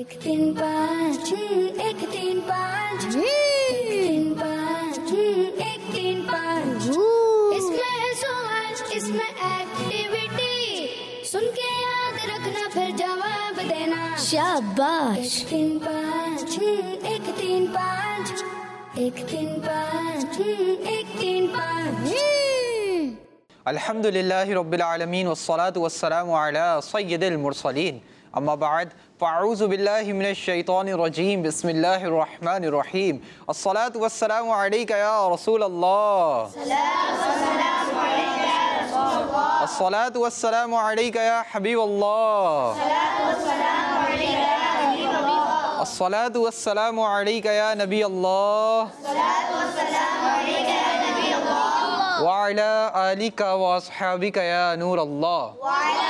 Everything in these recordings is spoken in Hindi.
एक तीन पाँच एक तीन पाँच एक तीन पाँच एक तीन पाँच। इसमें है सवाल इसमें एक्टिविटी, सुन के याद रखना फिर जवाब देना। शाबाश। एक तीन पाँच एक तीन पाँच एक तीन पाँच एक तीन पाँच। अल्हम्दुलिल्लाहि रब्बिल आलमीन वस्सलातु वस्सलामु अला सय्यिदिल मुरसलीन अम्मा बाद फ़अऊज़ु बिल्लाहि मिनश शैतानिर रजीम बिस्मिल्लाहिर रहमानिर रहीम अस्सलातु वस्सलामु अलैका या रसूलल्लाह अस्सलातु वस्सलामु अलैका या हबीबल्लाह अस्सलातु वस्सलामु अलैका या नबी अल्लाह व अला आलिका व अस्हाबिका या नूर अल्लाह।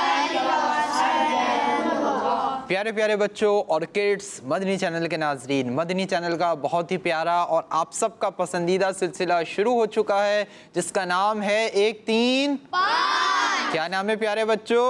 प्यारे प्यारे बच्चों और किड्स, मदनी चैनल के नाजरीन, मदनी चैनल का बहुत ही प्यारा और आप सबका पसंदीदा सिलसिला शुरू हो चुका है जिसका नाम है एक तीन पाँच। क्या नाम है प्यारे बच्चों?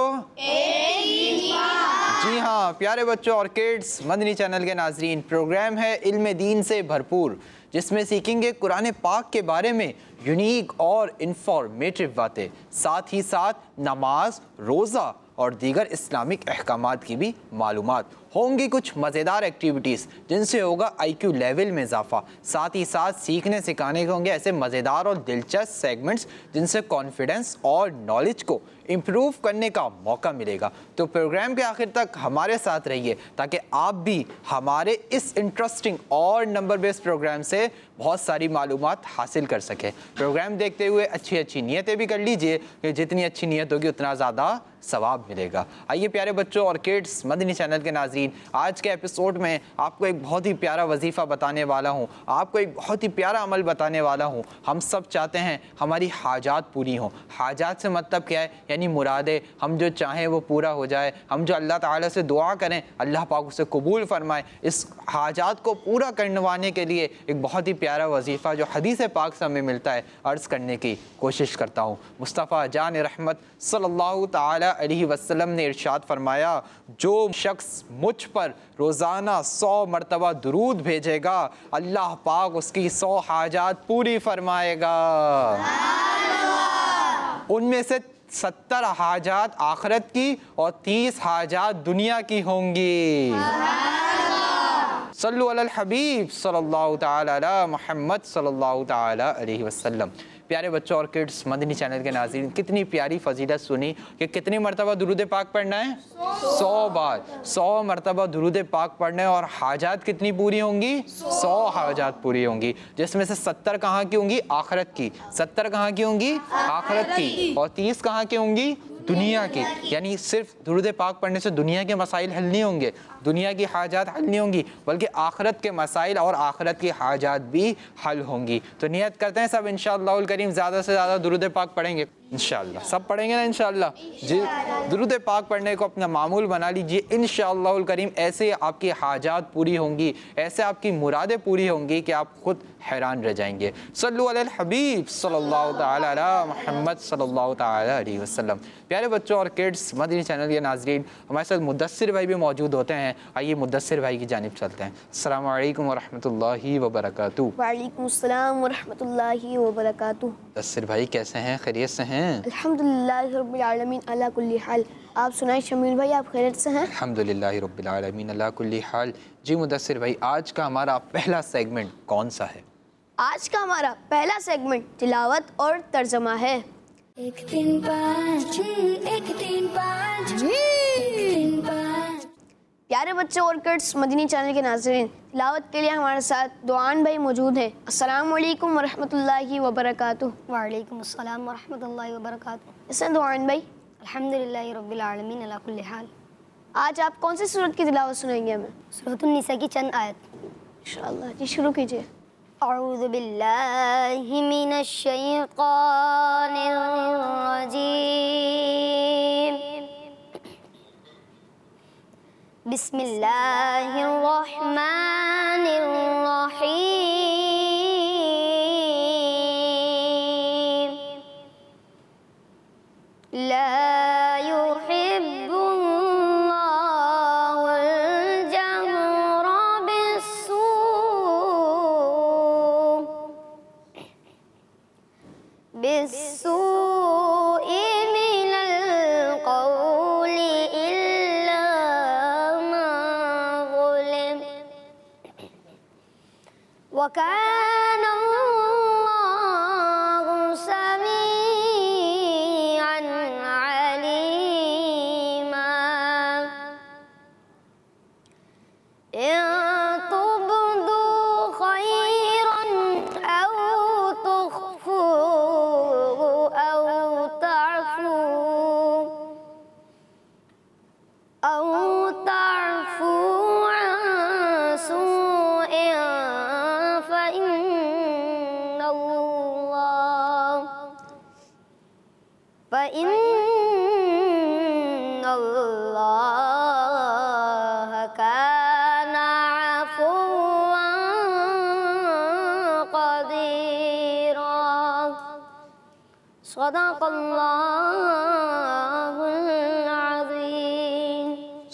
जी हाँ प्यारे बच्चों और किड्स, मदनी चैनल के नाजरीन, प्रोग्राम है इल्म दीन से भरपूर जिसमें सीखेंगे कुरान पाक के बारे में यूनिक और इंफॉर्मेटिव बातें, साथ ही साथ नमाज, रोज़ा और दीगर इस्लामिक अहकामात की भी मालूमात। होंगी कुछ मज़ेदार एक्टिविटीज़ जिनसे होगा IQ लेवल में इजाफा, साथ ही साथ सीखने सिखाने के होंगे ऐसे मज़ेदार और दिलचस्प सेगमेंट्स जिनसे कॉन्फिडेंस और नॉलेज को इम्प्रूव करने का मौका मिलेगा। तो प्रोग्राम के आखिर तक हमारे साथ रहिए ताकि आप भी हमारे इस इंटरेस्टिंग और नंबर बेस्ड प्रोग्राम से बहुत सारी मालूमात हासिल कर सकें। प्रोग्राम देखते हुए अच्छी अच्छी नीयतें भी कर लीजिए कि जितनी अच्छी नीयत होगी उतना ज़्यादा सवाब मिलेगा। आइए प्यारे बच्चों और किड्स, मदनी चैनल के नाजरीन, आज के एपिसोड में आपको एक बहुत ही प्यारा वजीफ़ा बताने वाला हूँ, आपको एक बहुत ही प्यारा अमल बताने वाला हूँ। हम सब चाहते हैं हमारी हाजात पूरी हों। हाजात से मतलब क्या है? यानी मुरादें, हम जो चाहें वो पूरा हो जाए, हम जो अल्लाह ताला से दुआ करें अल्लाह पाक उसे कबूल फरमाए। इस हाजात को पूरा करवाने के लिए एक बहुत ही प्यारा वजीफ़ा जो हदीस पाक से हमें मिलता है अर्ज़ करने की कोशिश करता हूँ। मुस्तफ़ा जान रहमत सल्लल्लाहु ताला अलैहि वसल्लम ने इरशाद फरमाया, जो शख्स मुझ पर रोज़ाना 100 मरतबा दुरूद भेजेगा अल्लाह पाक उसकी 100 हाजात पूरी फरमाएगा। उनमें से 70 हाजात आखिरत की और 30 हाजात दुनिया की होंगी। सल्लु अलल हबीब सल्लल्लाहु ताला अला मुहम्मद सल्लल्लाहु ताला अलैहि वसल्लम। प्यारे बच्चों और किड्स, मदनी चैनल के नाज़रीन, कितनी प्यारी फजीलत सुनी कि कितनी मरतबा दुरूद पाक पढ़ना है? 100 बार, 100 मरतबा दुरूद पाक पढ़ना है और हाजात कितनी पूरी होंगी? 100 हाजात पूरी होंगी, जिसमें से 70 कहाँ की होंगी? आखिरत की। 70 कहाँ की होंगी? आखिरत की। और 30 कहाँ की होंगी? दुनिया की। यानी सिर्फ दुरूद पाक पढ़ने से दुनिया के मसाइल हल नहीं होंगे, दुनिया की हाजात हल नहीं होंगी, बल्कि आखिरत के मसाइल और आखिरत की हाजात भी हल होंगी। तो नियत करते हैं सब इंशाअल्लाहुल करीम ज़्यादा से ज़्यादा दुरूद पाक पढ़ेंगे इंशाअल्लाह। सब पढ़ेंगे ना इंशाअल्लाह जी? दुरूद पाक पढ़ने को अपना मामूल बना लीजिए। इंशाअल्लाहुल करीम ऐसे आपकी हाजात पूरी होंगी, ऐसे आपकी मुरादें पूरी होंगी कि आप खुद हैरान रह जाएंगे। सल्लु अलल हबीब सल्लल्लाहु ताला अला मुहम्मद सल्लल्लाहु ताला अलैहि वसल्लम। प्यारे बच्चों और किड्स, मदनी चैनल के नाजरीन, हमारे साथ मुद्दस्सिर भाई भी मौजूद होते हैं। आइए मुद्दस्सिर भाई की जानिब चलते हैं। अस्सलामु अलैकुम व रहमतुल्लाहि व बरकातुहू। वालेकुम अस्सलाम व रहमतुल्लाहि व बरकातुहू। मुद्दस्सिर भाई कैसे हैं? खैरियत से हैं? अल्हम्दुलिल्लाहि रब्बिल आलमीन अला कुल्ली हाल। आप सुनाएं शमील भाई, आप खैरियत से हैं? अल्हम्दुलिल्लाहि रब्बिल आलमीन अला कुल्ली हाल। जी मुद्दस्सिर भाई, आज का हमारा पहला सेगमेंट कौन सा है? आज का हमारा पहला सेगमेंट तिलावत और तर्जमा है। एक तीन पाँच एक तीन पाँच एक तीन पाँच। प्यारे बच्चों और किड्स, मदनी चैनल के नाज़रीन, तिलावत के लिए हमारे साथ दुआन भाई मौजूद हैं। अस्सलामु अलैकुम व रहमतुल्लाहि व बरकातुहू। वालेकुम अस्सलाम व रहमतुल्लाहि व बरकातुहू। कैसे दुआन भाई? अल्हम्दुलिल्लाहि रब्बिल आलमीन अला कुल्ली हाल। आज आप कौन सी सूरत की तिलावत सुनाएंगे हमें? सूरतुन निसा की चंद आयत। इंशाअल्लाह जी, शुरू कीजिए। अऊज़ु बिल्लाहि मिनश शैतानिर रजीम। बिस्मिल्लाहिर रहमानिर रहीम। ला युहिब्बुल्लाहुल वकान अल्लाहु समीअन अलीमा। इन तुब्दू खैरन औ तुख्फूहु औ तअफू अन सूइन फइन्नल्लाह कान अफ़ुव्वन क़दीरा। सदक़ल्लाहुल अज़ीम।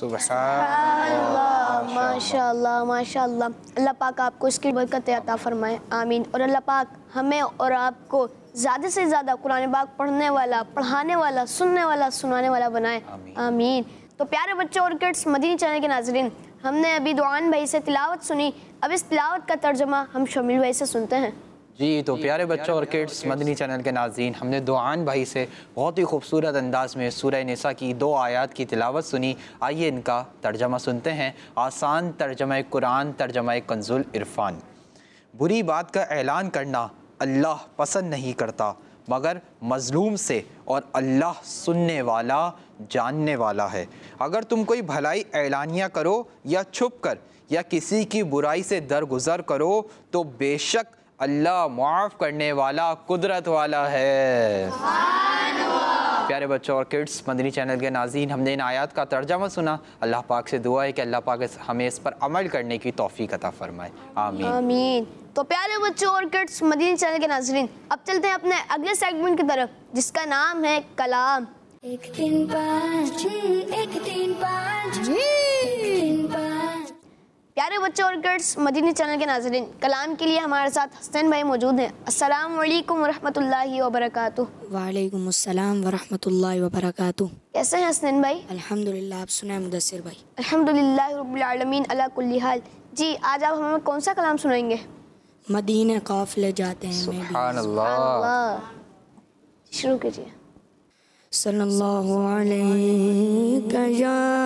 अल्लाह, माशाअल्लाह माशाअल्लाह। अल्लाह पाक आपको इसकी बरकत अता फरमाए, आमीन। और अल्लाह पाक हमें और आपको ज़्यादा से ज़्यादा कुरान पाक पढ़ने वाला, पढ़ाने वाला, सुनने वाला, सुनाने वाला बनाए, आमीन। तो प्यारे बच्चों और किड्स, मदीनी चैनल के नाज़रीन, हमने अभी दुआन भाई से तिलावत सुनी। अब इस तिलावत का तर्जुमा हम शमील भाई से सुनते हैं। जी, तो प्यारे बच्चों और किड्स, मदनी चैनल के नाज़रीन, हमने दुआन भाई से बहुत ही खूबसूरत अंदाज में सूरह निसा की 2 आयत की तिलावत सुनी। आइए इनका तर्जमा सुनते हैं। आसान तर्जमा कुरान, तर्जमा कंजुल इरफान। बुरी बात का ऐलान करना अल्लाह पसंद नहीं करता मगर मज़लूम से, और अल्लाह सुनने वाला, जानने वाला है। अगर तुम कोई भलाई ऐलानिया करो या छुप कर या किसी की बुराई से दरगुजर करो तो बेशक अल्लाह मुआफ़ करने वाला, कुदरत वाला है। प्यारे बच्चों और किड्स, मदनी चैनल के नाज़रीन, हमने इन आयत का तर्जमा सुना। अल्लाह पाक से दुआ है कि अल्लाह पाक हमें इस पर अमल करने की तौफीक अता फरमाए, आमीन आमीन। तो प्यारे बच्चों और किड्स, मदनी चैनल के नाज़रीन, अब चलते हैं अपने अगले सेगमेंट की तरफ जिसका नाम है कलाम। 1 3 5 1 3 5 1 3 5। प्यारे बच्चों और किड्स, मदनी चैनल के नाज़रीन, कलाम के लिए हमारे साथ हसन भाई मौजूद हैं। अस्सलाम वालेकुम वरहमतुल्लाहि वबरकातुहू। वालेकुम अस्सलाम वरहमतुल्लाहि वबरकातुहू। कैसे हैं हसन भाई? अल्हम्दुलिल्लाह। आप सुनाए मुदस्सिर भाई? अल्हम्दुलिल्लाह रब्बिल आलमीन अला कुल्ली हाल। जी, आज आप हमें कौन सा कलाम सुनाएंगे? मदीने काफ़िले जाते हैं मैं भी। सुभान अल्लाह। शुरू कीजिए। सल्लल्लाहु अलैहि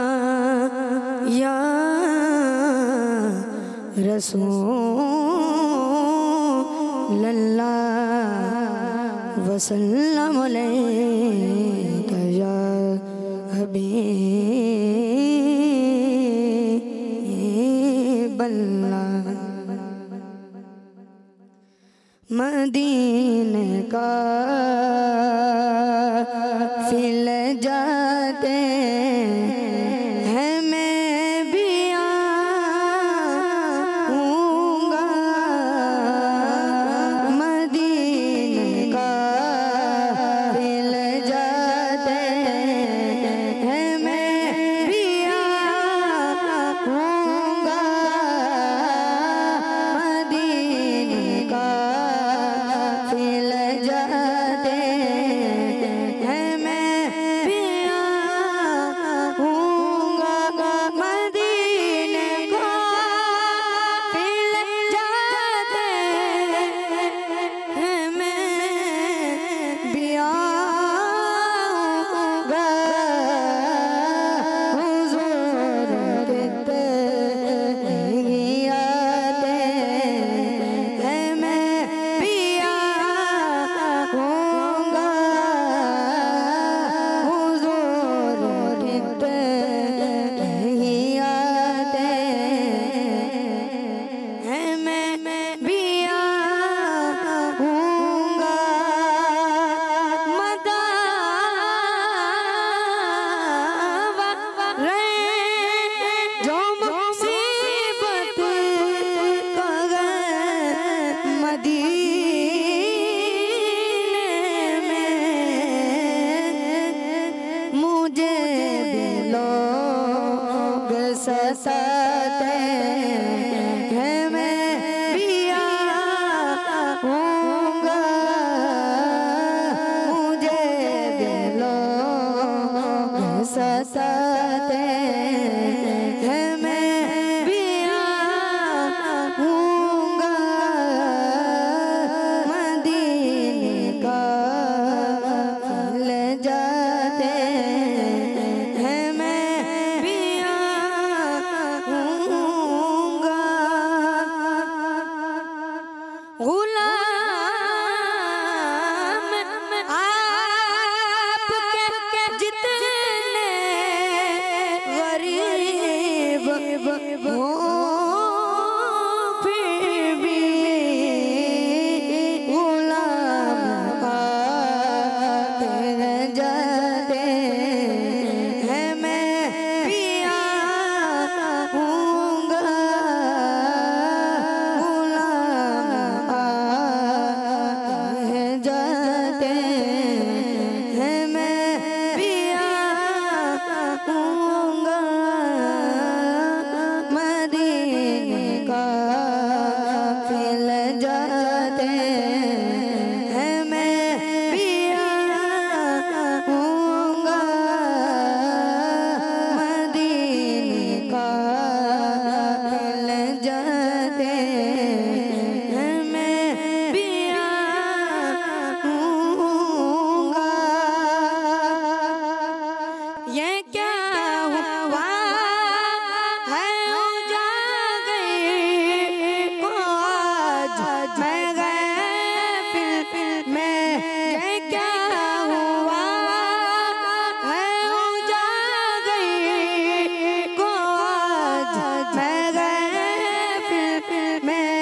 या रसूलल्लाह वसल्लम अलैका या हबीबल्लाह। मदीने काफ़िले जाते हैं मैं भी आऊँगा। मदीने काफ़िले जाते हैं मैं भी आऊँगा। मदीने का जाते हैं मैं भी आऊँगा। मदीने को फिर जाते हैं मैं भी आऊँगा। हुज़ूर कितने ही आते हैं मैं भी आऊँगा। हुज़ूर कितने ही आते हैं मैं भी आऊँगा। मदावा रहे जो मुसीबत का मदीने में मुझे भी लोग सताते हैं मैं भी आऊँगा। मुझे भी लोग सताते हैं मैं भी आऊँगा। फिर भी गुलाम आते जाते हैं। मैं पिया हूँगा गुलाम आते जाते हैं। मैं पिया हूँगा मदीने का फिल जाते हैं। मैं पिया हूँगा मदीने का फिल जाते हैं। मैं पिया हूँगा। ये क्या हुआ है उजागर को आज मैं गैफिल में। ये क्या हुआ है उजागर को आज मैं गैफिल में।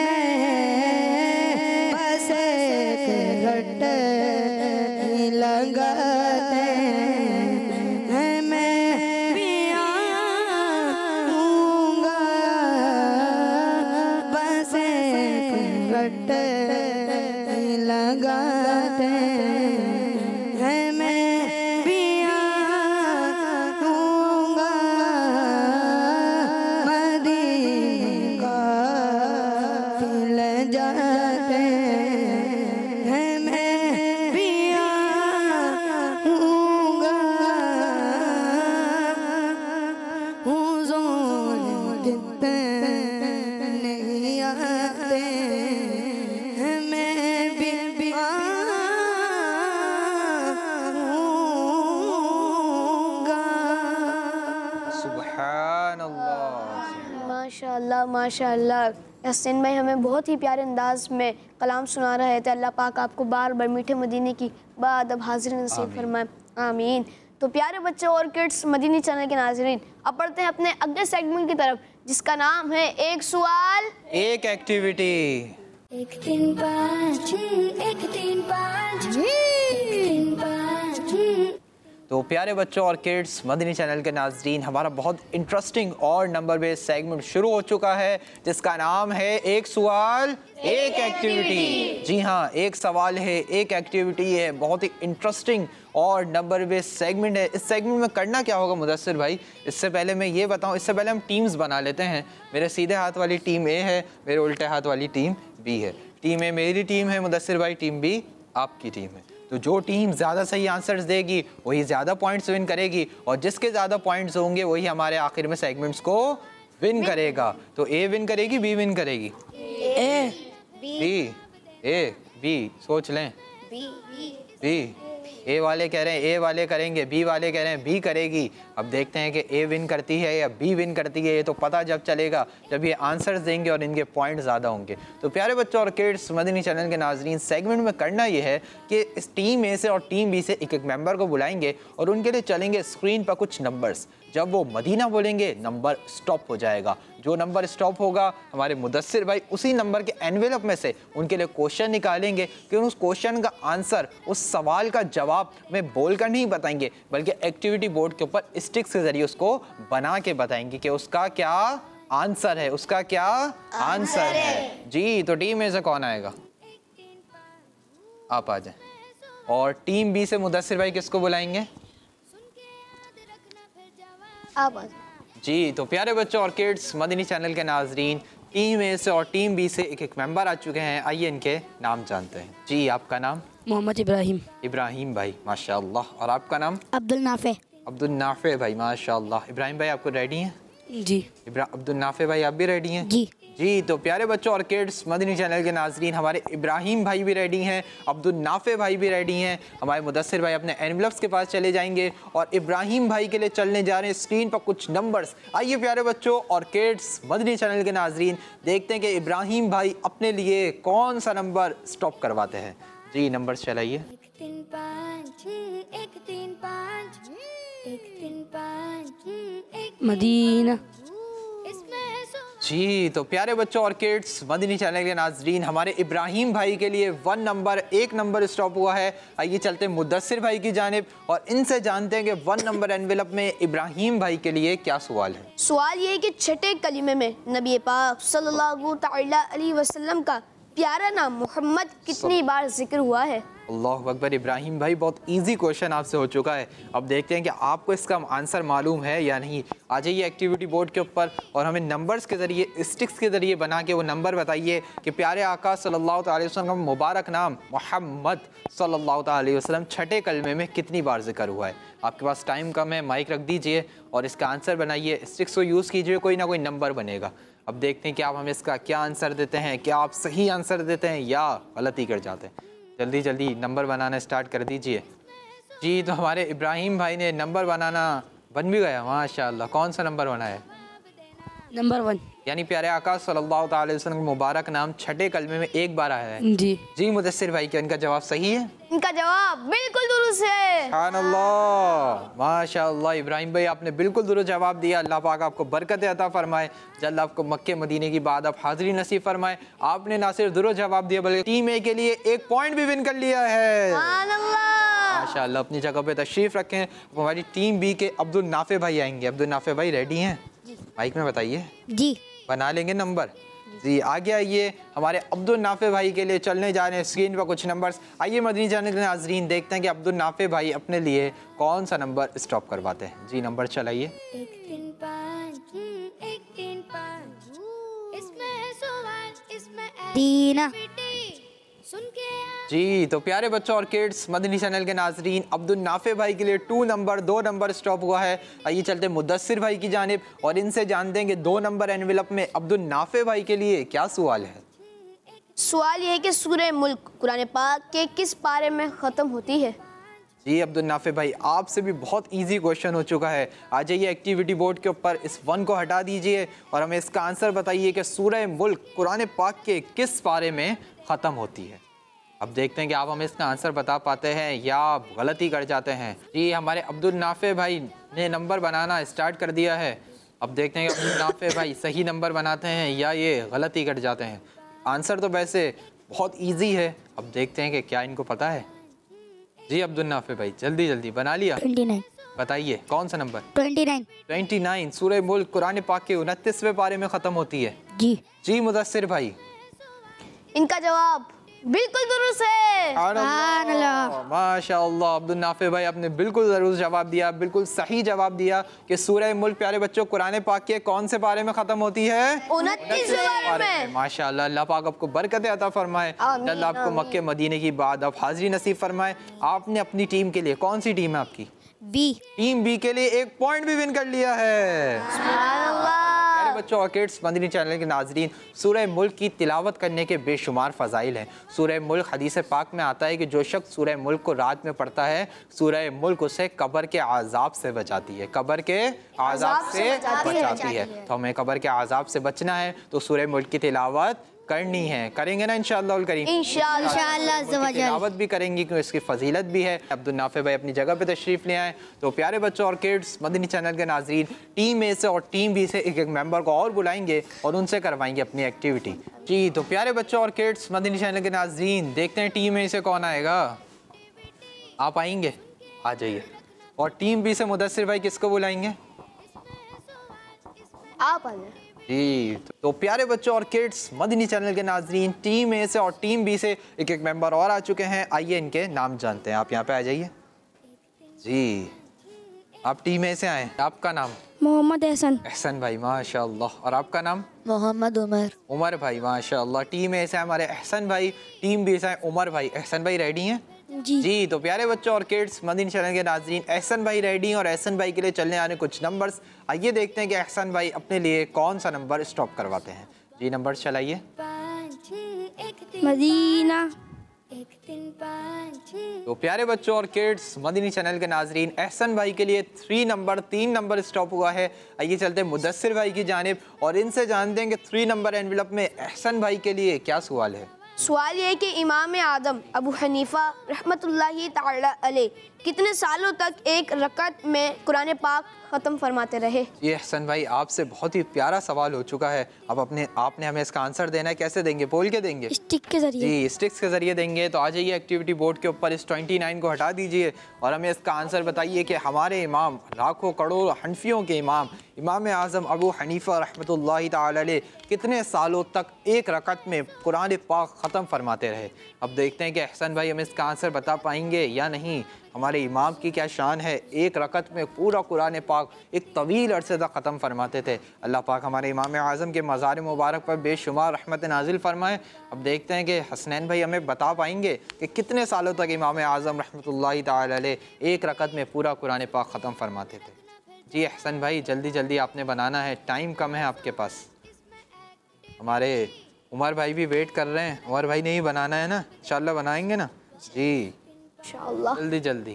बस एक रट ही लगाते हैं। मैं पिया हूँगा बस एक रट ही लगाते हैं। मैं पिया हूँगा मदीने का फिल जाते हैं। मैं पिया हूँगा हुज़ूर कितने नहीं आते हैं। मैं भी पिया हूँगा। सुभान अल्लाह। माशाअल्लाह माशाअल्लाह। यासीन भाई हमें बहुत ही प्यारे अंदाज में कलाम सुना रहे थे। अल्लाह पाक आपको बार बार मीठे मदीने की बाअदब हाजिरी नसीब फरमाए, आमीन। तो प्यारे बच्चे और किड्स, मदीनी चैनल के नाज़रीन, अब बढ़ते हैं अपने अगले सेगमेंट की तरफ जिसका नाम है एक सवाल एक एक्टिविटी। 1 3 5 6 1 3 5 6 1 3 5 6। तो प्यारे बच्चों और किड्स, मदनी चैनल के नाजरीन, हमारा बहुत इंटरेस्टिंग और नंबर बेस्ड सेगमेंट शुरू हो चुका है जिसका नाम है एक सवाल एक एक्टिविटी। जी हाँ, एक सवाल है एक एक्टिविटी है। बहुत ही इंटरेस्टिंग और नंबर बेस्ड सेगमेंट है। इस सेगमेंट में करना क्या होगा मुदस्सिर भाई, इससे पहले मैं ये बताऊं, इससे पहले हम टीम्स बना लेते हैं। मेरे सीधे हाथ वाली टीम ए है, मेरे उल्टे हाथ वाली टीम बी है। टीम ए मेरी टीम है मुदस्सिर भाई, टीम बी आपकी टीम है। तो जो टीम ज़्यादा सही आंसर्स देगी वही ज़्यादा पॉइंट्स विन करेगी और जिसके ज़्यादा पॉइंट्स होंगे वही हमारे आखिर में सेगमेंट्स को विन करेगा। तो ए विन करेगी, बी विन करेगी? ए बी सोच लें। बी ए वाले कह रहे हैं ए वाले करेंगे, बी वाले कह रहे हैं बी करेगी। अब देखते हैं कि ए विन करती है या बी विन करती है। ये तो पता जब चलेगा जब ये आंसर्स देंगे और इनके पॉइंट ज़्यादा होंगे। तो प्यारे बच्चों और किड्स, मदनी चैनल के नाजरीन, सेगमेंट में करना ये है कि इस टीम ए से और टीम बी से एक एक मेंबर को बुलाएंगे और उनके लिए चलेंगे स्क्रीन पर कुछ नंबर्स। जब वो मदीना बोलेंगे नंबर स्टॉप हो जाएगा। जो नंबर स्टॉप होगा हमारे मुदस्सिर भाई उसी नंबर के एनवेलप में से उनके लिए क्वेश्चन निकालेंगे कि उस क्वेश्चन का आंसर, उस सवाल का जवाब में बोलकर नहीं बताएंगे बल्कि एक्टिविटी बोर्ड के ऊपर स्टिक्स के जरिए उसको बना के बताएंगे कि उसका क्या आंसर है, उसका क्या आंसर है। जी, तो टीम ए से कौन आएगा? आप आ जाए। और टीम बी से मुदस्सिर भाई किसको बुलाएंगे? आप आ जाए। जी, तो प्यारे बच्चों और किड्स, मदनी चैनल के नाजरीन, टीम ए से और टीम बी से एक एक मेंबर आ चुके हैं। आइए इनके नाम जानते हैं। जी, आपका नाम? मोहम्मद इब्राहिम। इब्राहिम भाई, माशाअल्लाह। और आपका नाम? अब्दुल नाफे। अब्दुल नाफे भाई, माशाअल्लाह। इब्राहिम भाई आपको रेडी हैं? जी। अब्दुल नाफे भाई आप भी रेडी हैं? जी। जी, तो प्यारे बच्चों और किड्स, मदनी चैनल के नाजरीन, हमारे इब्राहिम भाई भी रेडी हैं, अब्दुल नाफे भाई भी रेडी हैं। हमारे मुदस्सिर भाई अपने एनवलप्स के पास चले जाएंगे और इब्राहिम भाई के लिए चलने जा रहे हैं स्क्रीन पर कुछ नंबर्स। आइए प्यारे बच्चों और किड्स, मदनी चैनल के नाजरीन, देखते हैं कि इब्राहिम भाई अपने लिए कौन सा नंबर स्टॉप करवाते हैं। जी, नंबर चलाइए। 1 3 5 6 1 3 5 1 3 5 6 1 मदीना। इसमें जी तो प्यारे बच्चों और किड्स, मदनी चैनल के नाजरीन, हमारे इब्राहिम भाई के लिए 1 नंबर स्टॉप हुआ है। आइए चलते हैं मुद्दस्सिर भाई की जानिब और इनसे जानते हैं कि 1 नंबर एनवेलप में इब्राहिम भाई के लिए क्या सवाल है। सवाल ये है कि छठे कलीमे में नबी पाक सल्लल्लाहु तआला अलैहि वसल्लम का प्यारा नाम मोहम्मद कितनी बार जिक्र हुआ है? अल्लाहु अकबर। इब्राहिम भाई, बहुत इजी क्वेश्चन आपसे हो चुका है। अब देखते हैं कि आपको इसका आंसर मालूम है या नहीं। आ जाइए एक्टिविटी बोर्ड के ऊपर और हमें नंबर्स के ज़रिए, स्टिक्स के ज़रिए बना के वो नंबर बताइए कि प्यारे आका सल्लल्लाहु अलैहि वसल्लम का मुबारक नाम मोहम्मद सल्लल्लाहु अलैहि वसल्लम छठे कलमे में कितनी बार जिक्र हुआ है। आपके पास टाइम कम है, माइक रख दीजिए और इसका आंसर बनाइए। स्टिक्स को यूज़ कीजिए, कोई ना कोई नंबर बनेगा। अब देखते हैं कि आप हमें इसका क्या आंसर देते हैं, क्या आप सही आंसर देते हैं या गलती कर जाते हैं। जल्दी जल्दी नंबर बनाना स्टार्ट कर दीजिए। जी तो हमारे इब्राहिम भाई ने नंबर बनाना बन भी गया, माशाल्लाह। कौन सा नंबर बना है? नंबर 1। यानी प्यारे आका सल्लल्लाहु अलैहि वसल्लम का मुबारक नाम छठे कलमे में एक बार आया है। जी जी मुदस्सिर भाई, क्या इनका जवाब सही है? इनका जवाब बिल्कुल दुरुस्त है। सुभानअल्लाह, माशाअल्लाह। इब्राहिम भाई आपने बिल्कुल दुरुस्त जवाब दिया। अल्लाह पाक आपको बरकत अता फरमाए, जल्द आपको मक्के मदीने की बाद आप हाजिरी नसीब फरमाए। आपने ना सिर्फ दुरुस्त जवाब दिया बल्कि टीम ए के लिए 1 पॉइंट भी विन कर लिया है। माशाअल्लाह। अपनी जगह पे तशरीफ रखें। हमारी टीम बी के अब्दुल नाफे भाई आएंगे। अब्दुल नाफे भाई रेडी हैं? माइक में बताइए। जी बना लेंगे नंबर। जी आगे आइए। हमारे अब्दुल नाफे भाई के लिए चलने जा रहे हैं स्क्रीन पर कुछ नंबर्स। आइए मदनी चैनल के नाजरीन देखते हैं कि अब्दुल नाफे भाई अपने लिए कौन सा नंबर स्टॉप करवाते हैं। जी नंबर चलाइए। 1 3 5 1 3 5 इसमें है सवाल, इसमें दीना। एक्टिविटी सुन के जी तो प्यारे बच्चों और किड्स, मदनी चैनल के नाजरीन, अब्दुल नाफे भाई के लिए 2 नंबर स्टॉप हुआ है। आइए चलते मुद्दस्सिर भाई की जानिब और इनसे जानते हैं कि 2 नंबर एनवेलप में अब्दुल नाफे भाई के लिए क्या सवाल है। सवाल ये है कि सूरह मुल्क कुरान पाक के किस पारे में ख़त्म होती है? जी अब्दुल नाफे भाई, आपसे भी बहुत इजी क्वेश्चन हो चुका है। आ जाइए एक्टिविटी बोर्ड के ऊपर, इस 1 को हटा दीजिए और हमें इसका आंसर बताइए कि सूरह मुल्क कुरान पाक के किस पारे में ख़त्म होती है। अब देखते हैं कि आप हमें इसका आंसर बता पाते हैं या आप गलती कर जाते हैं। जी हमारे अब्दुल नाफे भाई ने नंबर बनाना स्टार्ट कर दिया है। अब देखते हैं कि अब्दुल नाफे भाई सही नंबर बनाते हैं या ये गलती कर जाते हैं। आंसर तो वैसे बहुत इजी है, अब देखते हैं कि क्या इनको पता है। जी अब्दुल नाफे भाई जल्दी जल्दी बना लिया? 29। बताइए कौन सा नंबर? 29। 29 सूरह मुल्क कुरान पाक के 29वें पारे में ख़त्म होती है। जी जी मुदस्सिर भाई, इनका जवाब बिल्कुल दुरुस्त है। माशाअल्लाह। अब्दुल नाफे भाई आपने बिल्कुल ज़रूर जवाब दिया, बिल्कुल सही जवाब दिया कि सूरह मुल्क प्यारे बच्चों कुरान पाक के कौन से पारे में ख़त्म होती है? 29वें पारे में। माशाअल्लाह। अल्लाह पाक आपको बरकत अता फरमाए, जल्द आपको मक्के मदीने की बाद आप हाजिरी नसीब फरमाए। आपने अपनी टीम के लिए, कौन सी टीम है आपकी? बी। टीम बी के लिए 1 पॉइंट भी विन कर लिया है। बच्चों और किड्स, मदनी चैनल के नाजरीन, सूरह मुल्क की तिलावत करने के बेशुमार फ़ज़ाइल हैं। सूरह मुल्क हदीस पाक में आता है कि जो शख्स सूरह मुल्क को रात में पढ़ता है, सूरह मुल्क उसे कब्र के आज़ाब से बचाती है। कब्र के आज़ाब से बचाती है। तो हमें कब्र के आज़ाब से बचना है तो सूरह मुल्क की तिलावत करनी है। करेंगे ना इंशाअल्लाह करीम? इंशाअल्लाह तिलावत भी करेंगी क्योंकि इसकी फजीलत भी है। अब्दुल नाफे भाई अपनी जगह पे तशरीफ़ ले आए। तो प्यारे बच्चों और किड्स, मदनी चैनल के नाजरीन, टीम ए से और टीम बी से एक मेंबर को और बुलाएंगे और उनसे करवाएंगे अपनी एक्टिविटी। जी तो प्यारे बच्चों और किड्स, मदनी चैनल के नाजरीन, देखते हैं टीम ए से कौन आएगा। आप आएंगे? आ जाइए। और टीम बी से मुदस्सिर भाई किसको बुलाएंगे? आप आ जाए। जी तो प्यारे बच्चों और किड्स, मदनी चैनल के नाजरीन, टीम ए से और टीम बी से एक मेंबर और आ चुके हैं। आइए इनके नाम जानते हैं। आप यहाँ पे आ जाइए। जी आप टीम ए से आए, आपका नाम? मोहम्मद एहसन। एहसन भाई, माशाअल्लाह। और आपका नाम? मोहम्मद उमर। उमर भाई, माशाअल्लाह। टीम ए से हमारे एहसन भाई, टीम बी से उमर भाई। एहसन भाई रेडी हैं? जी तो प्यारे बच्चों और किड्स, मदनी चैनल के नाजरीन, एहसन भाई रेडी और एहसन भाई के लिए चलने आने कुछ नंबर्स। आइए देखते हैं कि एहसन भाई अपने लिए कौन सा नंबर स्टॉप करवाते हैं। जी नंबर चलाइए। 5 1 3 मदीना। 1 3 5 तो प्यारे बच्चों और किड्स, मदनी चैनल के नाजरीन, एहसन भाई के लिए 3 नंबर स्टॉप हुआ है। आइए चलते हैं मुदस्सिर भाई की जानिब और इनसे जानते हैं कि 3 नंबर एनवेलप में एहसन भाई के लिए क्या सवाल है। सवाल ये है कि इमाम आदम अबू हनीफा रहमतुल्लाहि ताला अलैह कितने सालों तक एक रकत में कुरान पाक ख़त्म फरमाते रहे? ये हसन भाई आपसे बहुत ही प्यारा सवाल हो चुका है। अब आपने हमें इसका आंसर देना है। कैसे देंगे? बोल के देंगे? स्टिक के जरिए। जी, स्टिक्स के ज़रिए देंगे। तो आ जाइए एक्टिविटी बोर्ड के ऊपर, इस 29 को हटा दीजिए और हमें इसका आंसर बताइए कि हमारे इमाम, लाखों करोड़ों हनफियों के इमाम, इमाम आज़म अबू हनीफ़ा रहमतुल्लाहि तआला अलैह कितने सालों तक एक रकत में कुरान पाक ख़त्म फरमाते रहे। अब देखते हैं कि हसन भाई हमें इसका आंसर बता पाएंगे या नहीं। हमारे इमाम की क्या शान है, एक रकत में पूरा कुरान पाक एक तवील अरसे तक ख़त्म फरमाते थे। अल्लाह पाक हमारे इमाम आज़म के मज़ार मुबारक पर बेशुमार रहमत नाजिल फरमाए। अब देखते हैं कि हसनैन भाई हमें बता पाएंगे कि कितने सालों तक इमाम आज़म रहमतुल्लाहि तआला अलैह एक रकत में पूरा कुरान पाक ख़त्म फरमाते थे। जी हसन भाई जल्दी जल्दी आपने बनाना है, टाइम कम है आपके पास। हमारे उमर भाई भी वेट कर रहे हैं। उमर भाई ने ही बनाना है ना, इंशाल्लाह बनाएंगे ना? जी इंशाअल्लाह। जल्दी जल्दी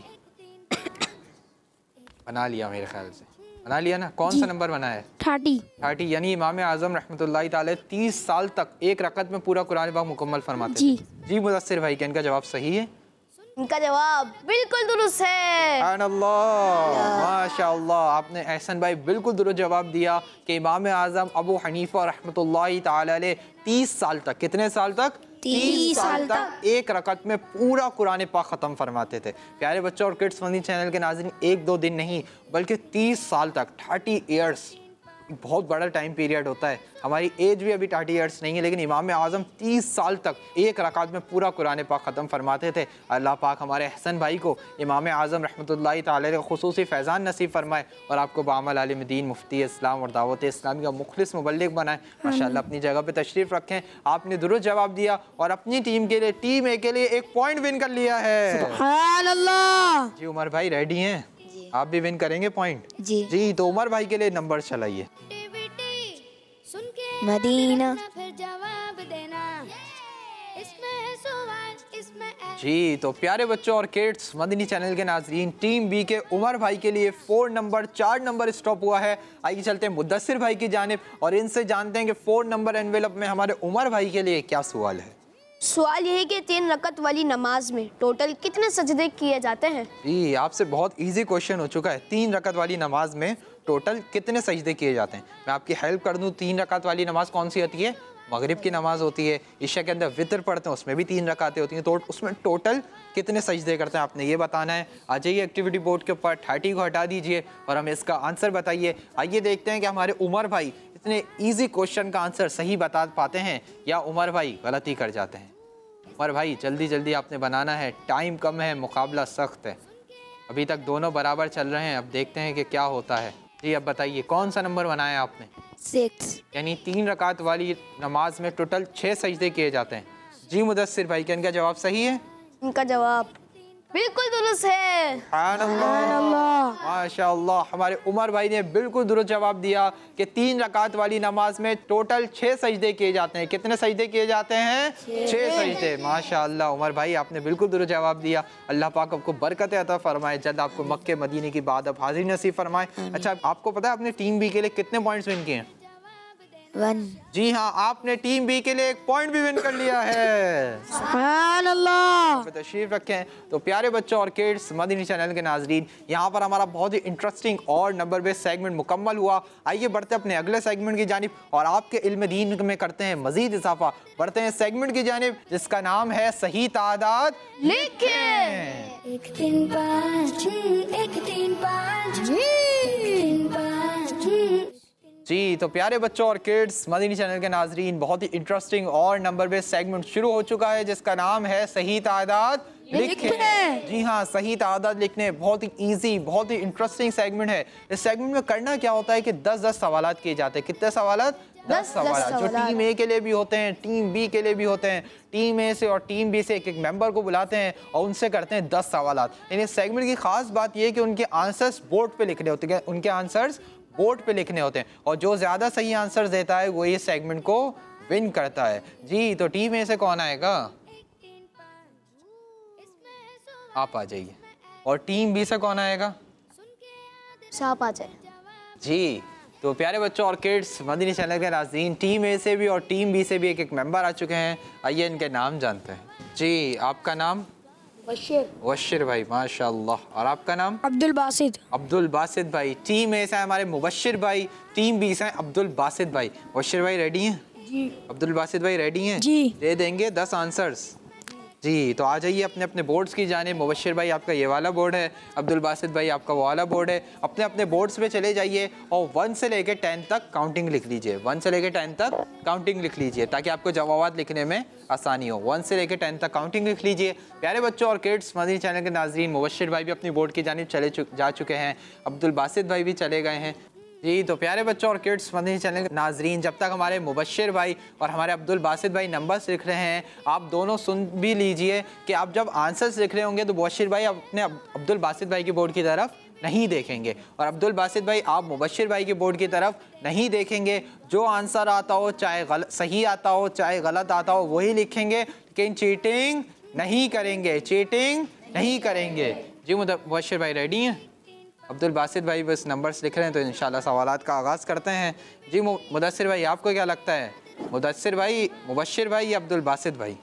बना लिया, मेरे ख्याल से बना लिया ना। कौन सा नंबर बना है? 30। यानी इमाम आज़म रहमतुल्लाहि तआला 30 साल तक एक रकत में पूरा कुरान पाक मुकम्मल फरमाते जी। थे। जी मुदस्सिर भाई, क्या इनका जवाब सही है? इनका जवाब बिल्कुल दुरुस्त है। माशाअल्लाह, आपने एहसन भाई बिल्कुल दुरुस्त जवाब दिया कि इमाम आज़म अबू हनीफ़ा रहमतुल्लाहि तआला अलैह 30 साल तक, कितने साल तक? 30 साल तक एक रकत में पूरा कुरान पाक ख़त्म फरमाते थे। प्यारे बच्चों और किड्स फनी चैनल के नाज़रीन, एक दो दिन नहीं बल्कि 30 साल तक, 30 ईयर्स, बहुत बड़ा टाइम पीरियड होता है। हमारी एज भी अभी 30 ईयर्स नहीं है, लेकिन इमाम आज़म 30 साल तक एक रकात में पूरा कुरान पाक ख़त्म फरमाते थे। अल्लाह पाक हमारे हसन भाई को इमाम आज़म रहमतुल्लाहि तआला अलैह खुसूसी फैज़ान नसीब फरमाए और आपको बामल आलिम दीन, मुफ्ती इस्लाम और दावत इस्लामी का मुखलिस मुबल्लिग बनाए। माशाअल्लाह, अपनी जगह पर तशरीफ़ रखें। आपने दुरुस्त जवाब दिया और अपनी टीम के लिए, टीम ए के लिए 1 पॉइंट विन कर लिया है। सुभान अल्लाह। जी उमर भाई रेडी हैं? आप भी विन करेंगे पॉइंट? जी, तो उमर भाई के लिए नंबर चलाइए। मदीना। फिर जवाब देना, इसमें है सवाल, इसमें जी, तो प्यारे बच्चों और किड्स मदनी चैनल के नाजरीन, टीम बी के उमर भाई के लिए 4 नंबर स्टॉप हुआ है। आइए चलते हैं मुद्दस्सिर भाई की जानिब और इनसे जानते हैं कि 4 नंबर एनवेलप में हमारे उमर भाई के लिए क्या सवाल है। सवाल यही कि 3 रकत वाली नमाज में टोटल कितने सजदे किए जाते हैं? जी, आपसे बहुत इजी क्वेश्चन हो चुका है। 3 रकत वाली नमाज में टोटल कितने सजदे किए जाते हैं? मैं आपकी हेल्प कर दूं, 3 रकत वाली नमाज कौन सी होती है? मगरिब की नमाज होती है। इशा के अंदर वितर पढ़ते हैं, उसमें भी 3 रकातें होती हैं। तो उसमें टोटल कितने सजदे करते हैं, आपने ये बताना है। आ जाइए एक्टिविटी बोर्ड के ऊपर, 30 को हटा दीजिए और हमें इसका आंसर बताइए। आइए देखते हैं कि हमारे उमर भाई इतने ईजी क्वेश्चन का आंसर सही बता पाते हैं या उमर भाई गलती कर जाते हैं। उमर भाई जल्दी जल्दी आपने बनाना है, टाइम कम है, मुकाबला सख्त है। अभी तक दोनों बराबर चल रहे हैं, अब देखते हैं कि क्या होता है। जी अब बताइए कौन सा नंबर बनाया आपने? 6। यानी 3 रकात वाली नमाज में टोटल 6 सजदे किए जाते हैं। जी मुदस्सिर भाई, क्या इनका जवाब सही है? इनका जवाब बिल्कुल दुरुस्त है। माशाअल्लाह, हमारे उमर भाई ने बिल्कुल दुरुस्त जवाब दिया कि 3 रकात वाली नमाज में टोटल 6 सजदे किए जाते हैं। कितने सजदे किए जाते हैं? 6 सजदे। माशाअल्लाह उमर भाई, आपने बिल्कुल दुरुस्त जवाब दिया। अल्लाह पाक आपको बरकत अता फरमाए, जल्द आपको मक्के मदीने की बाद अब हाजिरी नसीब फरमाए। अच्छा, आपको पता है आपने टीम बी के लिए कितने पॉइंट्स विन किए हैं? 1। जी हाँ, आपने टीम बी के लिए 1 पॉइंट भी विन कर लिया है। सुभान अल्लाह। तशरीफ रखें। तो प्यारे बच्चों और किड्स मदनी चैनल के नाजरीन, यहाँ पर हमारा बहुत ही इंटरेस्टिंग और नंबर बेस्ड सेगमेंट मुकम्मल हुआ। आइए बढ़ते अपने अगले सेगमेंट की जानिब और आपके इल्म दीन में करते हैं मजीद इजाफा। बढ़ते हैं सेगमेंट की जानिब जिसका नाम है सही तादाद लिखें। 1 3 5 6 1 3 5 3 5 जी, तो प्यारे बच्चों और किड्स मदनी चैनल के नाजरीन, बहुत ही इंटरेस्टिंग और नंबर बेस्ड सेगमेंट शुरू हो चुका है जिसका नाम है सही तादाद लिखें। जी हाँ, सही तादाद लिखने बहुत ही इजी, बहुत ही इंटरेस्टिंग सेगमेंट है। इस सेगमेंट में करना क्या होता है कि 10-10 सवालात किए जाते हैं। कितने सवालात? 10 सवालात, जो टीम ए के लिए भी होते हैं, टीम बी के लिए भी होते हैं। टीम ए से और टीम बी से एक मेंबर को बुलाते हैं और उनसे करते हैं 10 सवालात। इन सेगमेंट की खास बात यह है कि उनके आंसर्स बोर्ड पे लिखने होते हैं, उनके आंसर्स बोर्ड पे लिखने होते हैं और जो ज्यादा सही आंसर देता है वो ये सेगमेंट को विन करता है। जी, तो टीम ए से कौन आएगा? आप आ जाइए। और टीम बी से कौन आएगा? आप आ जाए। जी, तो प्यारे बच्चों और किड्स मदनी चैनल के नाज़रीन, टीम ए से भी और टीम बी से भी एक मेंबर आ चुके हैं। आइए इनके नाम जानते हैं। जी, आपका नाम? मुबश्शिर भाई, माशाअल्लाह। और आपका नाम? अब्दुल बासित। अब्दुल बासित भाई। टीम ए से हमारे मुबश्शिर भाई, टीम बी से अब्दुल बासित भाई। मुबश्शिर भाई रेडी हैं? जी। अब्दुल बासित भाई रेडी हैं? जी। दे देंगे 10 आंसर्स। जी, तो आ जाइए अपने अपने बोर्ड्स की जानिब। मुबश्शिर भाई आपका ये वाला बोर्ड है, अब्दुल बासित भाई आपका वो वाला बोर्ड है। अपने अपने बोर्ड्स पे चले जाइए और 1 से लेकर 10 तक काउंटिंग लिख लीजिए। 1 से लेकर 10 तक काउंटिंग लिख लीजिए ताकि आपको जवाब लिखने में आसानी हो। 1 से लेकर 10 तक काउंटिंग लिख लीजिए। प्यारे बच्चों और किड्स, मदनी चैनल के नाज़रीन, मुबश्शिर भाई भी अपनी बोर्ड की जानिब जा चुके हैं, अब्दुल बासित भाई भी चले गए हैं। जी, तो प्यारे बच्चों और किड्स, मदनी चैनल के नाजरीन, जब तक हमारे मुबश्शिर भाई और हमारे अब्दुल बासित भाई नंबर्स लिख रहे हैं, आप दोनों सुन भी लीजिए कि आप जब आंसर्स लिख रहे होंगे तो मुबश्शिर भाई अपने अब्दुल बासित भाई की बोर्ड की तरफ नहीं देखेंगे और अब्दुल बासित भाई आप मुबश्शिर भाई की बोर्ड की तरफ नहीं देखेंगे। जो आंसर आता हो, चाहे सही आता हो चाहे गलत आता हो, वही लिखेंगे, लेकिन चीटिंग नहीं करेंगे, चीटिंग नहीं करेंगे। जी मुबश्शिर भाई रेडी हैं? अब्दुल बासित भाई बस नंबर्स लिख रहे हैं, तो इंशाल्लाह सवालात का आगाज़ करते हैं। जी मुदस्सिर भाई, आपको क्या लगता है, मुदस्सिर भाई, मुबश्शिर भाई या अब्दुल बासित भाई?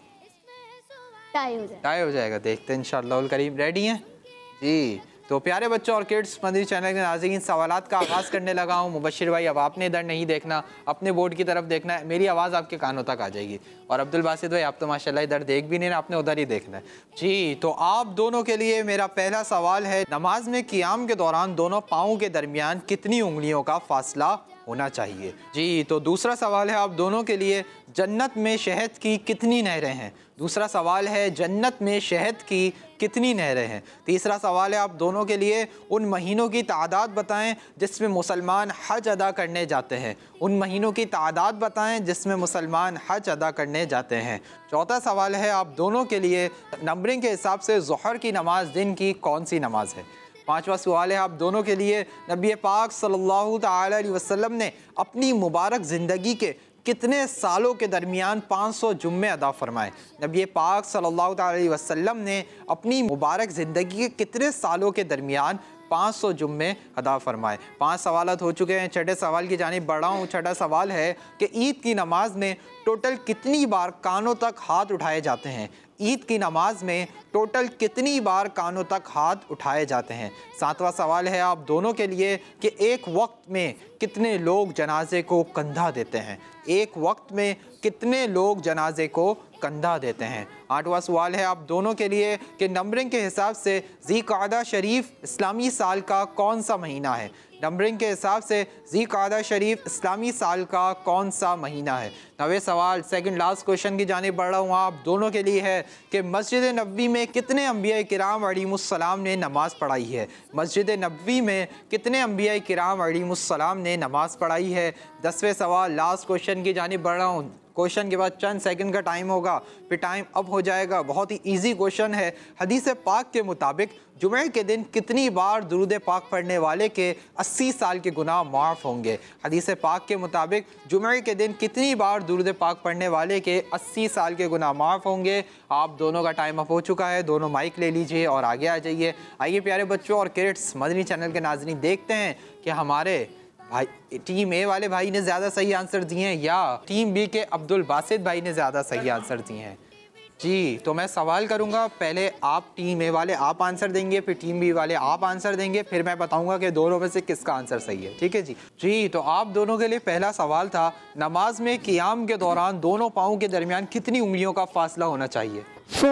टाई हो जाएगा, देखते हैं इंशाल्लाह उल करीम। रेडी हैं? जी, तो प्यारे बच्चों और किड्स, मदनी चैनल के नाज़रीन, सवालात का आगाज़ करने लगा हूँ। मुबश्शिर भाई अब आपने इधर नहीं देखना, अपने बोर्ड की तरफ देखना है, मेरी आवाज़ आपके कानों तक आ जाएगी। और अब्दुल बासित भाई आप तो माशाल्लाह इधर देख भी नहीं ना, आपने उधर ही देखना है। जी, तो आप दोनों के लिए मेरा पहला सवाल है, नमाज में क़ियाम के दौरान दोनों पाँवों के दरमियान कितनी उंगलियों का फासला होना चाहिए? जी, तो दूसरा सवाल है आप दोनों के लिए, जन्नत में शहद की कितनी नहरें हैं? दूसरा सवाल है, जन्नत में शहद की कितनी नहरें हैं? तीसरा सवाल है आप दोनों के लिए, उन महीनों की तादाद बताएं जिसमें मुसलमान हज अदा करने जाते हैं। उन महीनों की तादाद बताएं जिसमें मुसलमान हज अदा करने जाते हैं। चौथा सवाल है आप दोनों के लिए, नंबरिंग के हिसाब से ज़ोहर की नमाज दिन की कौन सी नमाज है? पांचवा सवाल है आप दोनों के लिए, नबी पाक सल्लल्लाहु तआला अलैहि वसल्लम ने अपनी मुबारक ज़िंदगी के कितने सालों के दरमियान 500 जुम्मे अदा फरमाए? नबी पाक सल्लल्लाहु अलैहि वसल्लम ने अपनी मुबारक ज़िंदगी के कितने सालों के दरमियान 500 जुम्मे अदा फरमाए? 5 सवालात हो चुके हैं, छठे सवाल की जानिब बढ़ा हूँ। छठा सवाल है कि ईद की नमाज में टोटल कितनी बार कानों तक हाथ उठाए जाते हैं? ईद की नमाज में टोटल कितनी बार कानों तक हाथ उठाए जाते हैं? सातवां सवाल है आप दोनों के लिए कि एक वक्त में कितने लोग जनाजे को कंधा देते हैं? एक वक्त में कितने लोग जनाजे को कंधा देते हैं? आठवां सवाल है आप दोनों के लिए कि नंबरिंग के हिसाब से ज़ीक़ादा शरीफ इस्लामी साल का कौन सा महीना है? नंबरिंग के हिसाब से ज़ीक़ादा शरीफ इस्लामी साल का कौन सा महीना है? नवे सवाल, सेकंड लास्ट क्वेश्चन की जानिब बढ़ रहा हूँ, आप दोनों के लिए है कि मस्जिद नबवी में कितने अंबिया किराम अलैहिमुस्सलाम ने नमाज़ पढ़ाई है? मस्जिद नबवी में कितने अंबिया किराम अलैहिमुस्सलाम ने नमाज़ पढ़ाई है? 10वें सवाल, लास्ट क्वेश्चन की जानिब बढ़ रहा हूँ। क्वेश्चन के बाद चंद सेकंड का टाइम होगा, फिर टाइम अप हो जाएगा। बहुत ही इजी क्वेश्चन है। हदीस पाक के मुताबिक जुमे के दिन कितनी बार दुरूद पाक पढ़ने वाले के 80 साल के गुनाह माफ़ होंगे? हदीस पाक के मुताबिक जुमे के दिन कितनी बार दुरूद पाक पढ़ने वाले के 80 साल के गुनाह माफ़ होंगे? आप दोनों का टाइम अप हो चुका है, दोनों माइक ले लीजिए और आगे आ जाइए। आइए प्यारे बच्चों और किड्स, मदनी चैनल के नाज़रीन, देखते हैं कि हमारे भाई टीम ए वाले भाई ने ज़्यादा सही आंसर दिए हैं या टीम बी के अब्दुल बासित भाई ने ज़्यादा सही आंसर दिए हैं। जी, तो मैं सवाल करूंगा, पहले आप टीम ए वाले आप आंसर देंगे, फिर टीम बी वाले आप आंसर देंगे, फिर मैं बताऊंगा कि दोनों में से किसका आंसर सही है। ठीक है जी? जी, तो आप दोनों के लिए पहला सवाल था, नमाज में क़ियाम के दौरान दोनों पाँवों के दरमियान कितनी उंगलियों का फासला होना चाहिए?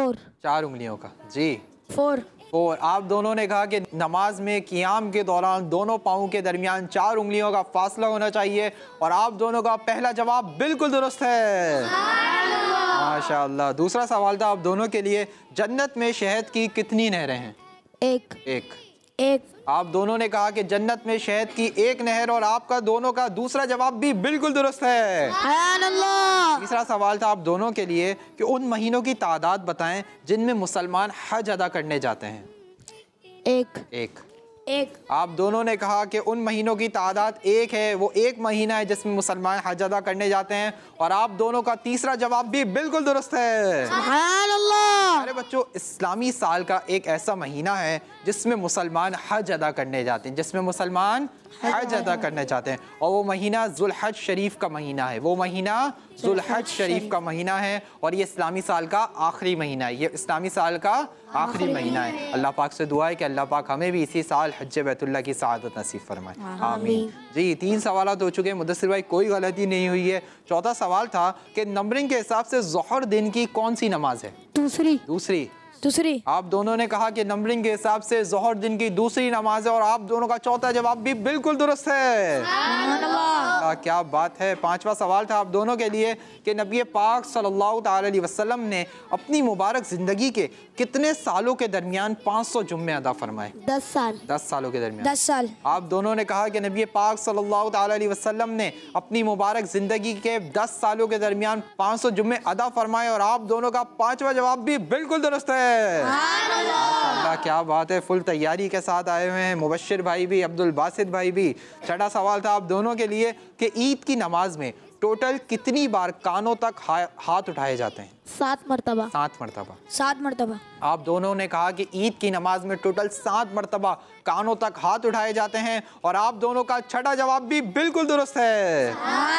4 उंगलियों का। जी 4। और आप दोनों ने कहा कि नमाज में क़ियाम के दौरान दोनों पाँवों के दरमियान 4 उंगलियों का फासला होना चाहिए, और आप दोनों का पहला जवाब बिल्कुल दुरुस्त है, माशाअल्लाह। दूसरा सवाल था आप दोनों के लिए, जन्नत में शहद की कितनी नहरें हैं? एक। आप दोनों ने कहा कि जन्नत में शहद की 1 नहर, और आपका दोनों का दूसरा जवाब भी बिल्कुल दुरुस्त है। तीसरा सवाल था आप दोनों के लिए कि उन महीनों की तादाद बताएं जिनमें मुसलमान हज अदा करने जाते हैं। एक। आप दोनों ने कहा कि उन महीनों की तादाद 1 है, वो 1 महीना है जिसमें मुसलमान हज अदा करने जाते हैं, और आप दोनों का तीसरा जवाब भी बिल्कुल दुरुस्त है। प्यारे बच्चों, इस्लामी साल का एक ऐसा महीना है जिसमें मुसलमान हज अदा करने जाते हैं, जिसमें मुसलमान हज अदा करने जाते हैं, और वो महीना जुल्हज शरीफ का महीना है। वो महीना जुल्हज शरीफ का महीना है और ये इस्लामी साल का आखिरी महीना है। ये इस्लामी साल का आखिरी महीना है। अल्लाह पाक से दुआ है कि अल्लाह पाक हमें भी इसी साल हज बैतुल्लाह की सआदत नसीब फरमाए, आमीन। जी, 3 सवालात हो चुके हैं मुदस्सिर भाई, कोई गलती नहीं हुई है। चौथा सवाल था कि नंबरिंग के हिसाब से ज़ोहर दिन की कौन सी नमाज है? दूसरी। आप दोनों ने कहा कि नंबरिंग के हिसाब से ज़ोहर दिन की दूसरी नमाज है और आप दोनों का चौथा जवाब भी बिल्कुल दुरुस्त है। क्या बात है। 5वां सवाल था आप दोनों के लिए कि नबी पाक सल्लल्लाहु अलैहि वसल्लम ने अपनी मुबारक जिंदगी के कितने सालों के दरमियान 500 जुम्मे अदा फरमाए? 10 साल। 10 सालों के दरमियान। 10 साल। आप दोनों ने कहा कि नबी पाक सल्लल्लाहु अलैहि वसल्लम ने अपनी मुबारक जिंदगी के 10 सालों के दरमियान 500 जुम्मे अदा फरमाए और आप दोनों का 5वां जवाब भी बिल्कुल दुरुस्त है। माशाअल्लाह, क्या बात है। फुल तैयारी के साथ आए हुए हैं मुबश्शिर भाई भी, अब्दुल बासित भाई भी। छठा सवाल था आप दोनों के लिए कि ईद की नमाज में टोटल कितनी बार कानों तक हाथ उठाए जाते हैं? 7 मरतबा। 7 मरतबा। 7 मरतबा। आप दोनों ने कहा कि ईद की नमाज में टोटल 7 मरतबा कानों तक हाथ उठाए जाते हैं और आप दोनों का छठा जवाब भी बिल्कुल दुरुस्त है।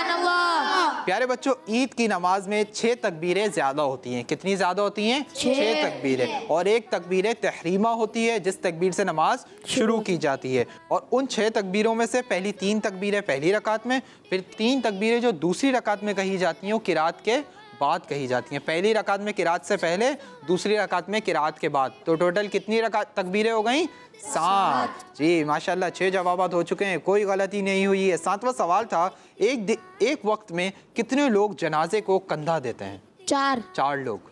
प्यारे बच्चों, ईद की नमाज में 6 तकबीरें ज्यादा होती हैं। कितनी ज्यादा होती हैं? 6 तकबीरें। और एक तकबीर तहरीमा होती है जिस तकबीर से नमाज शुरू की जाती है। और उन 6 तकबीरों में से पहली 3 तकबीरें पहली रकात में, फिर 3 तकबीरें जो दूसरी रकात में कही जाती हैं वो किरात के बाद कही जाती हैं। पहली रकात में किरात से पहले, दूसरी रकात में किरात के बाद। तो टोटल कितनी रकात तकबीरें हो गई? 7। जी माशाल्लाह, 6 जवाबात हो चुके हैं, कोई गलती नहीं हुई है। 7वां सवाल था एक वक्त में कितने लोग जनाजे को कंधा देते हैं? 4 लोग।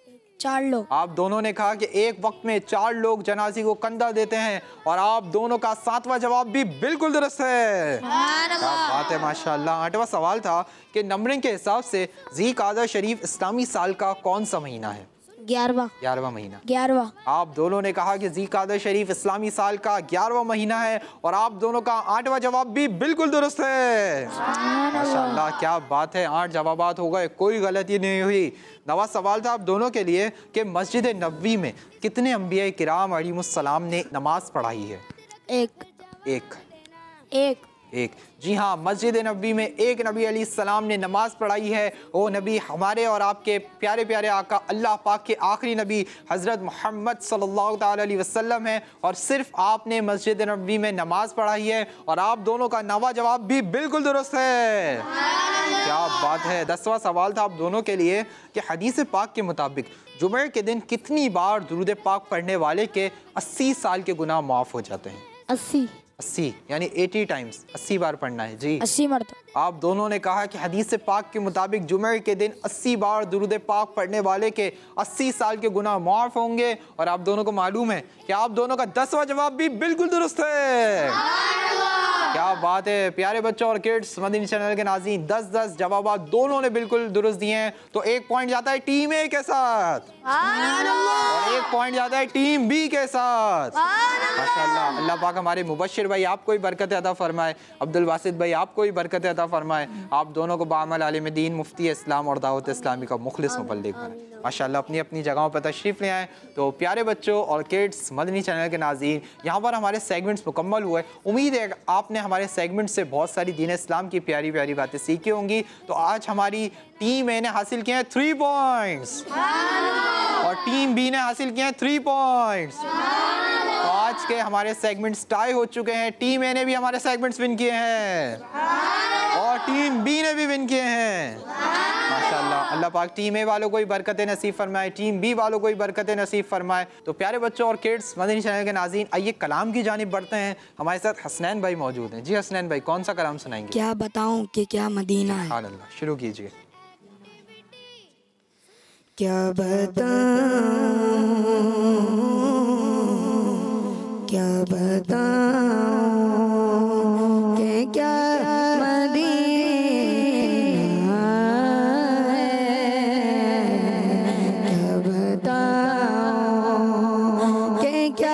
4 लोग। आप दोनों ने कहा कि एक वक्त में 4 लोग जनाजे को कंधा देते हैं और आप दोनों का 7वां जवाब भी बिल्कुल दुरुस्त है। क्या बात है, माशाल्लाह। 8वां सवाल था कि नंबरिंग के हिसाब से ज़ीक़ादा शरीफ इस्लामी साल का कौन सा महीना है? 11वां महीना। 11वां। आप दोनों ने कहा कि ज़ीक़ादा शरीफ इस्लामी साल का 11वां महीना है और आप दोनों का 8वां जवाब भी बिल्कुल दुरुस्त है। माशाल्लाह, क्या बात है। 8 जवाबात हो गए, कोई गलती नहीं हुई। 9वां सवाल था आप दोनों के लिए कि मस्जिद नबवी में कितने अंबिया किराम अलैहिमुस्सलाम ने नमाज पढ़ाई है? एक। जी हाँ, मस्जिद नबी में एक नबी अलैहिस्सलाम ने नमाज पढ़ाई है। वो नबी हमारे और आपके प्यारे प्यारे आका अल्लाह पाक के आखिरी नबी हज़रत मोहम्मद सल्लल्लाहु अलैहि वसल्लम हैं और सिर्फ आपने मस्जिद नबी में नमाज पढ़ाई है और आप दोनों का 9वां जवाब भी बिल्कुल दुरुस्त है। क्या बात है। 10वां सवाल था आप दोनों के लिए कि हदीस पाक के मुताबिक जुमे के दिन कितनी बार दुरूद पाक पढ़ने वाले के 80 साल के गुनाह माफ़ हो जाते हैं? 80 यानी 80 टाइम्स, 80 बार पढ़ना है। जी 80 मरतबा। आप दोनों ने कहा कि हदीस पाक के मुताबिक जुमे के दिन 80 बार दुरूद पाक पढ़ने वाले के 80 साल के गुनाह माफ़ होंगे और आप दोनों को मालूम है कि आप दोनों का 10वां जवाब भी बिल्कुल दुरुस्त है। क्या बात है। प्यारे बच्चों और किड्स, मदनी चैनल के नाज़रीन, 10-10 जवाब दोनों ने बिल्कुल दुरुस्त दिए हैं, तो 1 पॉइंट जाता है टीम ए के साथ और 1 पॉइंट जाता है टीम बी के साथ। माशाअल्लाह, अल्लाह पाक हमारे मुबश्शिर भाई आपको भी बरकत अता फरमाए, अब्दुल बासित भाई आपको भी बरकत अता फरमाए, आप दोनों को बाअमल आलिम दीन, मुफ्ती इस्लाम और दावत इस्लामी का मुखलिस मुबल्लिग बनाए। माशाअल्लाह, अपनी अपनी जगहों पर तशरीफ़ ले आए। तो प्यारे बच्चों और किड्स, मदनी चैनल के नाज़रीन, यहाँ पर हमारे सेगमेंट्स मुकम्मल हुए। उम्मीद है आपने हमारे सेगमेंट से बहुत सारी दीन इस्लाम की प्यारी प्यारी बातें सीखी होंगी। तो आज हमारी टीम ए ने हासिल किए हैं 3 पॉइंट्स और टीम बी ने हासिल किए हैं 3 पॉइंट्स। तो आज के हमारे सेगमेंट्स टाई हो चुके हैं। टीम ए ने भी हमारे सेगमेंट्स विन किए हैं और टीम बी ने भी विन किए हैं। माशाअल्लाह, अल्लाह पाक टीम ए वालों को ही बरकतें नसीब फरमाए, टीम बी वालों को ही बरकतें नसीब फरमाए। तो प्यारे बच्चों और किड्स, मदनी चैनल के नाज़रीन, आइए कलाम की जानिब बढ़ते हैं। हमारे साथ हसनैन भाई मौजूद हैं। जी हसनैन भाई, कौन सा कलाम सुनाएंगे? क्या बताऊं कि क्या मदीना है। सुभान अल्लाह, शुरू कीजिए। क्या बताऊं कि क्या मदीना है। क्या बताऊं कि क्या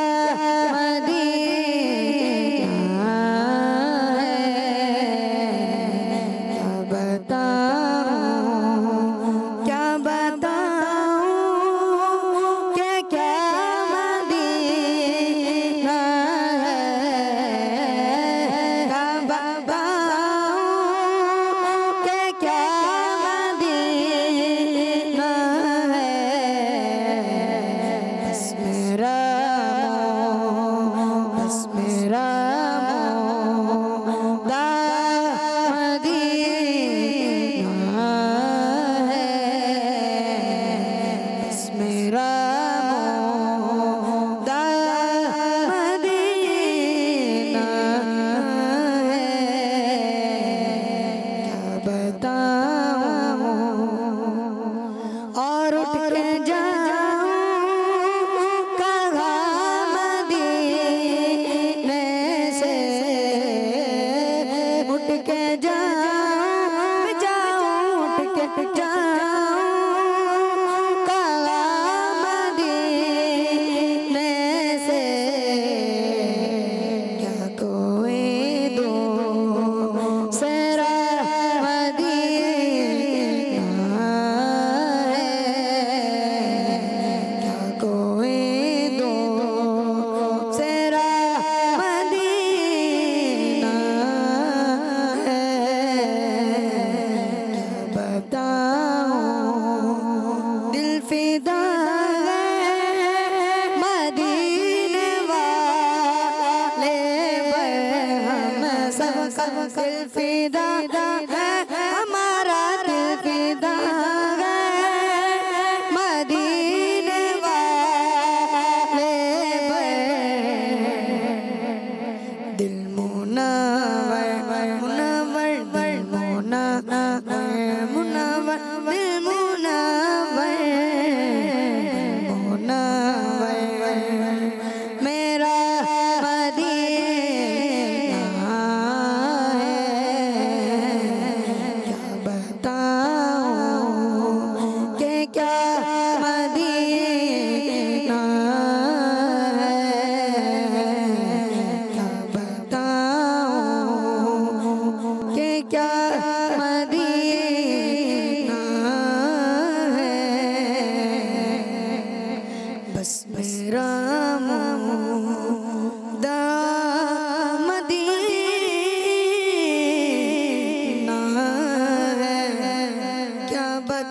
मदीना है। क्या बताऊं के जाऊं काला मदीने से क्या कोई दो सेरा मदीना है क्या कोई दो सेरा मदीना है क्या बताऊं दिल फिदा है मदीने वाले पर हम सब दिल फिदा है हमारा दिल फिदा है मदीने वाले पर दिल मुनव्वर मुनव्वर दिल मुनव्वर मुनव्वर दिल मुनव्वर मुनव्वर मेरा मदीना है क्या बताऊं कि क्या मदीना है क्या बताऊं कि क्या मदीना है बस मेरा मुद्दा मदीना है क्या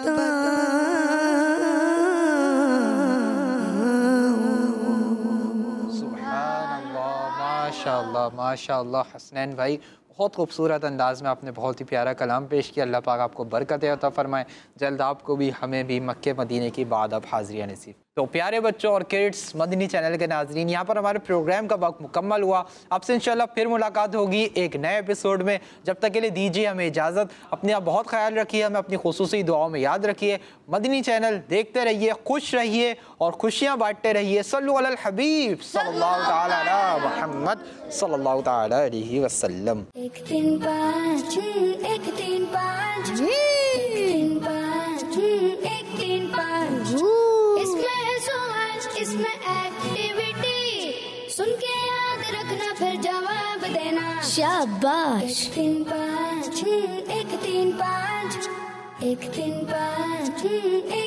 बताऊं सुभानअल्लाह, माशाअल्लाह माशाअल्लाह। हसनैन भाई, बहुत खूबसूरत अंदाज में आपने बहुत ही प्यारा कलाम पेश किया। अल्लाह पाक आपको बरकत अता फरमाए। जल्द आपको भी हमें भी मक्के मदीने की बाद अब हाज़िरियाँ नसीब। तो प्यारे बच्चों और किड्स, मदनी चैनल के नाज़रीन, यहाँ पर हमारे प्रोग्राम का वक्त मुकम्मल हुआ। आपसे इंशाल्लाह फिर मुलाकात होगी एक नए एपिसोड में। जब तक के लिए दीजिए हमें इजाज़त। अपने आप बहुत ख्याल रखिए, हमें अपनी खुसूसी दुआओं में याद रखिए। मदनी चैनल देखते रहिए, खुश रहिए और खुशियाँ बांटते रहिए। सल्लु अलल हबीब सल्लल्लाहु ताला अला मुहम्मद सल्लल्लाहु ताला अलैहि वसल्लम। एक तीन पाँच एक तीन पाँच एक तीन पाँच इसमें है सवाल इसमें एक्टिविटी सुन के याद रखना फिर जवाब देना शाबाश। एक तीन पाँच एक तीन पाँच एक तीन पाँच